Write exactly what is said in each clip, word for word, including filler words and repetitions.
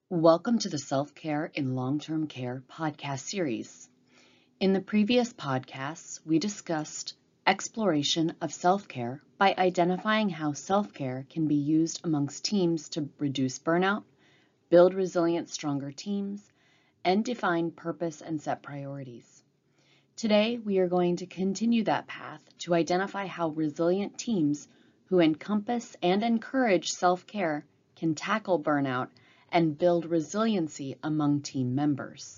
Welcome to the Self-Care in Long-Term Care podcast series. In the previous podcasts, we discussed exploration of self-care by identifying how self-care can be used amongst teams to reduce burnout, build resilient, stronger teams, and define purpose and set priorities. Today, we are going to continue that path to identify how resilient teams who encompass and encourage self-care can tackle burnout and build resiliency among team members.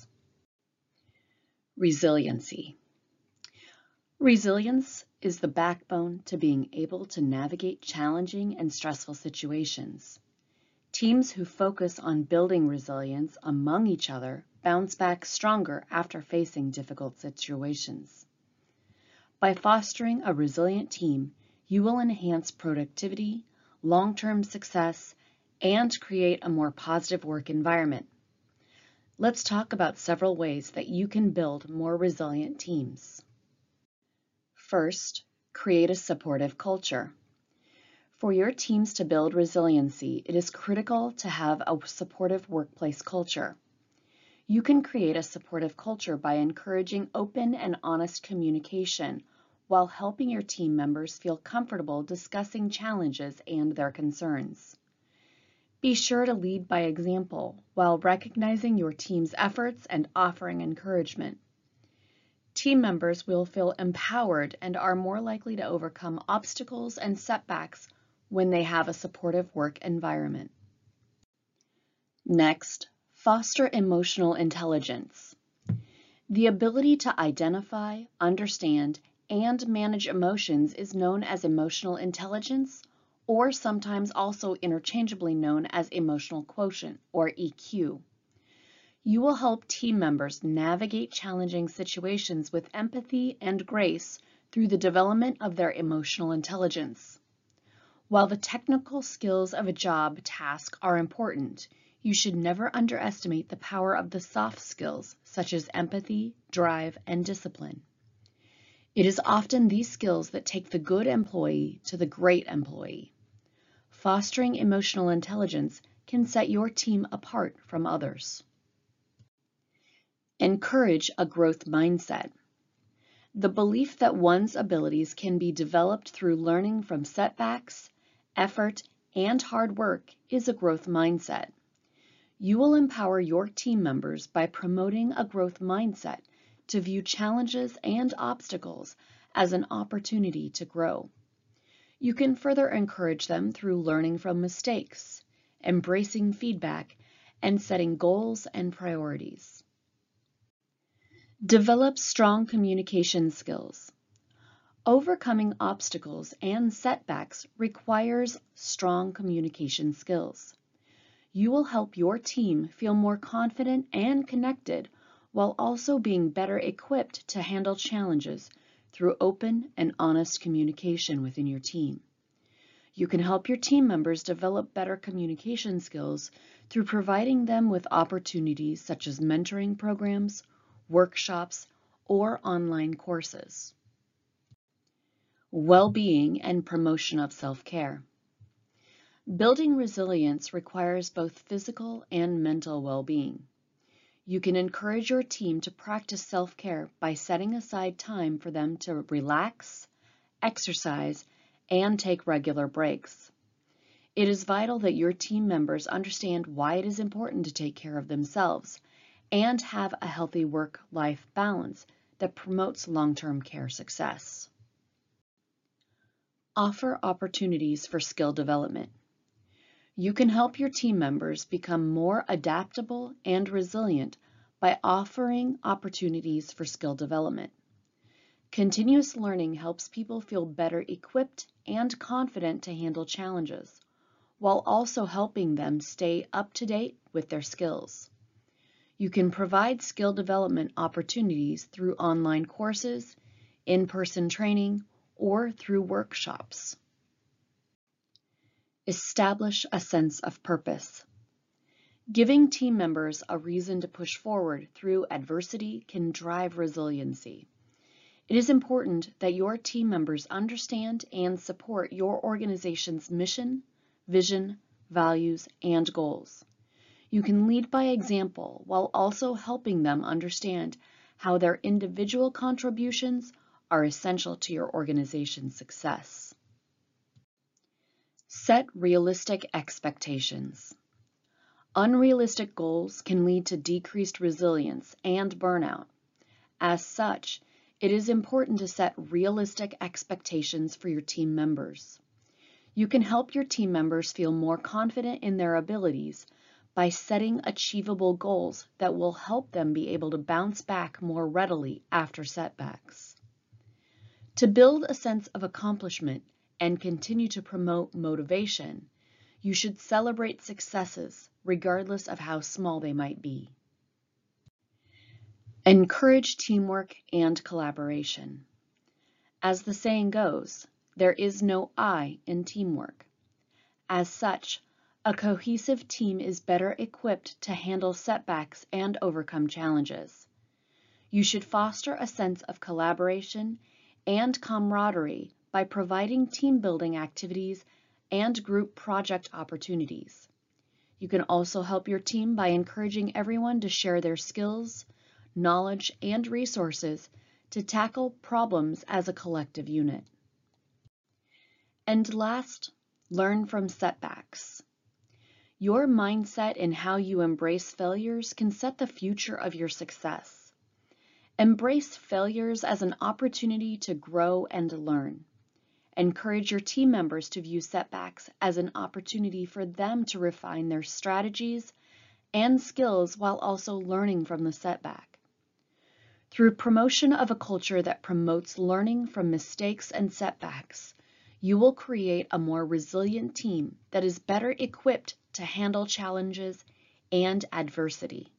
Resiliency. Resilience is the backbone to being able to navigate challenging and stressful situations. Teams who focus on building resilience among each other bounce back stronger after facing difficult situations. By fostering a resilient team, you will enhance productivity, long-term success, and create a more positive work environment. Let's talk about several ways that you can build more resilient teams. First, create a supportive culture. For your teams to build resiliency, it is critical to have a supportive workplace culture. You can create a supportive culture by encouraging open and honest communication while helping your team members feel comfortable discussing challenges and their concerns. Be sure to lead by example while recognizing your team's efforts and offering encouragement. Team members will feel empowered and are more likely to overcome obstacles and setbacks when they have a supportive work environment. Next, foster emotional intelligence. The ability to identify, understand, and manage emotions is known as emotional intelligence, or sometimes also interchangeably known as emotional quotient, or E Q. You will help team members navigate challenging situations with empathy and grace through the development of their emotional intelligence. While the technical skills of a job task are important, you should never underestimate the power of the soft skills, such as empathy, drive, and discipline. It is often these skills that take the good employee to the great employee. Fostering emotional intelligence can set your team apart from others. Encourage a growth mindset. The belief that one's abilities can be developed through learning from setbacks, effort, and hard work is a growth mindset. You will empower your team members by promoting a growth mindset to view challenges and obstacles as an opportunity to grow. You can further encourage them through learning from mistakes, embracing feedback, and setting goals and priorities. Develop strong communication skills. Overcoming obstacles and setbacks requires strong communication skills. You will help your team feel more confident and connected while also being better equipped to handle challenges through open and honest communication within your team. You can help your team members develop better communication skills through providing them with opportunities such as mentoring programs, workshops, or online courses. Well-being and promotion of self-care. Building resilience requires both physical and mental well-being. You can encourage your team to practice self-care by setting aside time for them to relax, exercise, and take regular breaks. It is vital that your team members understand why it is important to take care of themselves and have a healthy work-life balance that promotes long-term care success. Offer opportunities for skill development. You can help your team members become more adaptable and resilient by offering opportunities for skill development. Continuous learning helps people feel better equipped and confident to handle challenges, while also helping them stay up to date with their skills. You can provide skill development opportunities through online courses, in-person training, or through workshops. Establish a sense of purpose. Giving team members a reason to push forward through adversity can drive resiliency. It is important that your team members understand and support your organization's mission, vision, values, and goals. You can lead by example while also helping them understand how their individual contributions are essential to your organization's success. Set realistic expectations. Unrealistic goals can lead to decreased resilience and burnout. As such, it is important to set realistic expectations for your team members. You can help your team members feel more confident in their abilities by setting achievable goals that will help them be able to bounce back more readily after setbacks. To build a sense of accomplishment and continue to promote motivation, you should celebrate successes regardless of how small they might be. Encourage teamwork and collaboration. As the saying goes, there is no I in teamwork. As such, a cohesive team is better equipped to handle setbacks and overcome challenges. You should foster a sense of collaboration and camaraderie by providing team-building activities and group project opportunities. You can also help your team by encouraging everyone to share their skills, knowledge, and resources to tackle problems as a collective unit. And last, learn from setbacks. Your mindset and how you embrace failures can set the future of your success. Embrace failures as an opportunity to grow and learn. Encourage your team members to view setbacks as an opportunity for them to refine their strategies and skills while also learning from the setback. Through promotion of a culture that promotes learning from mistakes and setbacks, you will create a more resilient team that is better equipped to handle challenges and adversity.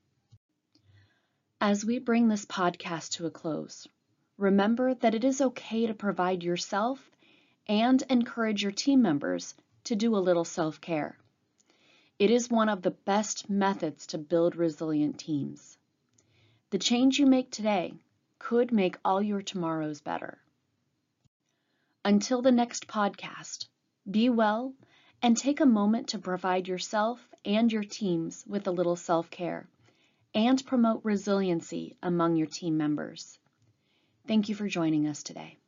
As we bring this podcast to a close, remember that it is okay to provide yourself and encourage your team members to do a little self-care. It is one of the best methods to build resilient teams. The change you make today could make all your tomorrows better. Until the next podcast, be well and take a moment to provide yourself and your teams with a little self-care and promote resiliency among your team members. Thank you for joining us today.